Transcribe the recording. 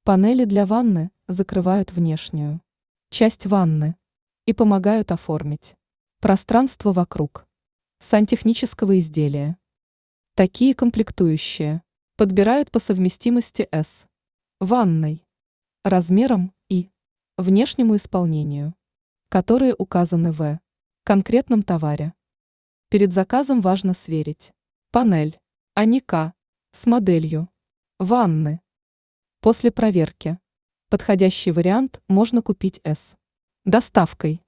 Панели для ванны закрывают внешнюю часть ванны и помогают оформить пространство вокруг сантехнического изделия. Такие комплектующие подбирают по совместимости с ванной, размером и внешнему исполнению, которые указаны в конкретном товаре. Перед заказом важно сверить панель, а не с моделью ванны. После проверки подходящий вариант можно купить с доставкой.